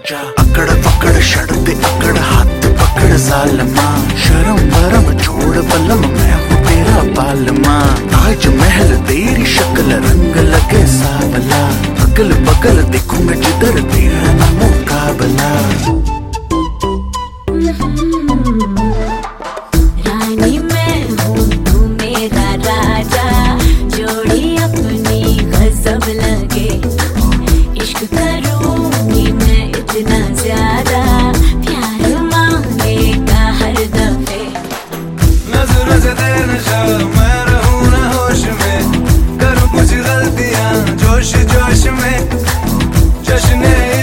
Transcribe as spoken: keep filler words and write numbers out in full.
राजा। अकड़ पकड़ शर्त अकड़ हाथ पकड़ जालमा, शर्म बरम छोड़ बलम मैं हूँ तेरा बालमा। ताज महल तेरी शक्ल रंग लगे सावला, अगल बगल देखूं मैं जिधर तेरा ना मुकाबला। रानी मैं हूँ तू मेरा राजा, जोड़ी अपनी गजब लगे। इश्क करूँगी मैं इतना ज्यादा, प्यार मांगेगा हर दफे। नजर से तेरे नशा मैं रहूँ ना होश में, करूँ कुछ गलतियाँ जोश जोश में। जश्न